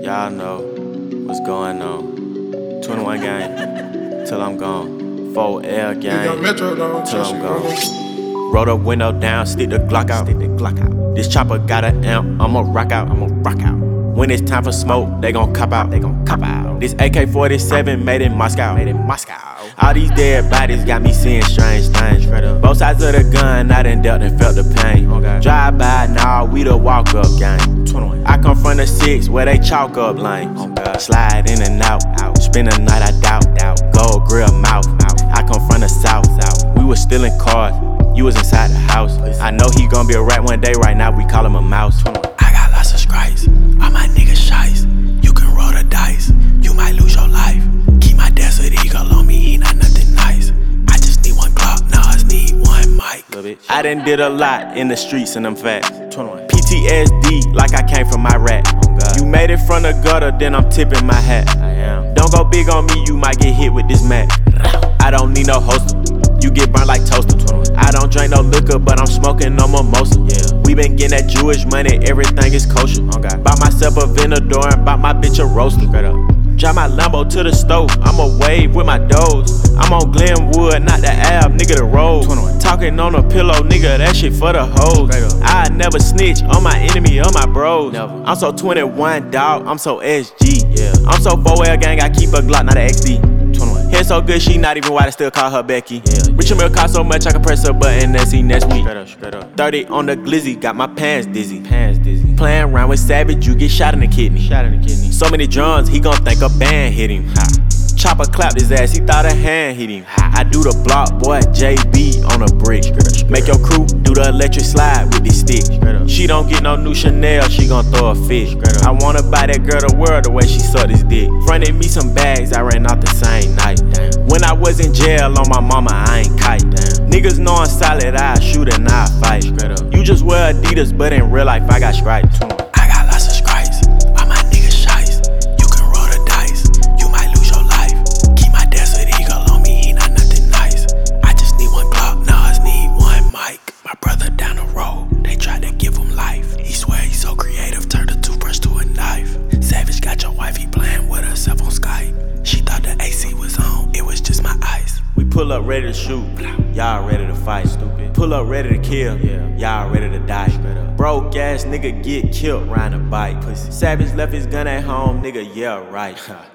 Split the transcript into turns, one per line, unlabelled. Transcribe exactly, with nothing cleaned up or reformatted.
Y'all know what's going on. twenty-one gang, till I'm gone. four L gang, till I'm gone. Roll the window down, stick the Glock out. Stick the Glock out. This chopper got an amp, I'ma rock out, I'ma rock out. When it's time for smoke, they gon' cop out, they gon' cop out. This A K forty-seven made in Moscow, made in Moscow. All these dead bodies got me seeing strange things. Both sides of the gun, I done dealt and felt the pain. Okay. Drive by, nah, we the walk up gang. I come from the six where they chalk up lanes. Okay. Slide in and out, out. Spend the night, I doubt, doubt. Gold grill mouth, mouth. I come from the south, south. We was stealing cars, you was inside the house. I know he gon' be a rat one day, right now we call him a mouse.
I got lots of stripes, all my niggas shice. You can roll the dice, you might lose your life. Keep my desert eagle on me, he not nothing nice. I just need one Glock, now I need one mic.
I done did a lot in the streets and them facts. P T S D like I came from Iraq. You made it from the gutter, then I'm tipping my hat. Don't go big on me, you might get hit with this mat. I don't need no holster, you get burned like toaster. I don't drink no liquor, but I'm smoking no mimosa. Yeah. We been getting that Jewish money, everything is kosher. Okay. Bought myself a Venador and bought my bitch a roaster. Drive my Lambo to the stove, I'ma wave with my doors. I'm on Glenwood, not the Ave, nigga the road. Talking on a pillow, nigga, that shit for the hoes. I never snitch on my enemy or my bros. Never. I'm so twenty-one, dog, I'm so S G. Yeah. I'm so four L gang, I keep a Glock, not an X D. Head so good, she not even white, I still call her Becky. Yeah, Rich and Mill cost so much, I can press her button and see next week. Straight up, straight up. thirty on the glizzy, got my pants dizzy. Pants dizzy. Playing around with Savage, you get shot in the kidney. Shot in the kidney. So many drums, he gon' think a band hit him. Ha. Chopper clapped his ass, he thought a hand hit him. Ha. I do the block, boy, J B on a brick. Straight up, straight Make your crew do the electric slide with this stick. She don't get no new Chanel, she gon' throw a fit. I wanna buy that girl the world the way she sucked his dick. Fronted me some bags, I ran out the same night. Damn. When I was in jail on my mama, I ain't kite. Damn. Niggas know I'm solid, I shoot and I fight. You just wear Adidas, but in real life I got stripes.
I got lots of stripes, all my niggas shice. You can roll the dice, you might lose your life. Keep my desert eagle on me, he not nothing nice. I just need one Glock, now I need one mic. My brother down the road, they tried to give him life. He swear he's so creative, turned a toothbrush to a knife. Savage got your wife, he playing with herself on Skype. She thought the A C was on, it was just my eyes.
We pull up ready to shoot, y'all ready to fight. Stupid. Pull up ready to kill, y'all ready to die. Broke ass nigga get killed riding a bike. Pussy. Savage left his gun at home, nigga, yeah, right.